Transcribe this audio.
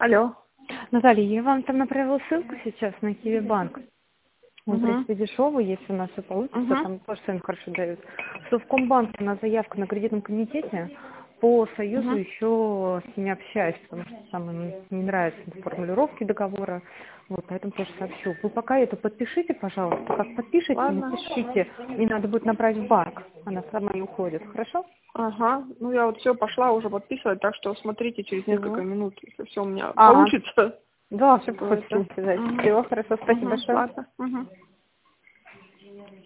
Алло. Наталья, я вам там направила ссылку сейчас на Киви-банк. Он, в Угу. принципе, дешевый, если у нас все получится, Угу. там тоже цены хорошо дают. В Совкомбанке у нас заявка на кредитном комитете. По Союзу Угу. еще с ними общаюсь, потому что там им не нравятся формулировки договора. Вот, поэтому тоже сообщу. Вы пока это подпишите, пожалуйста. Как подпишите, Ладно. напишите. Мне надо будет направить в банк. Она сама не уходит. Хорошо? Ага. Ну я вот все пошла уже подписывать, так что смотрите через несколько Все. минут, если все у меня Ага. получится. Да, все То это. получилось. Угу. Всего хорошо. Спасибо Угу. большое. Ладно. Угу.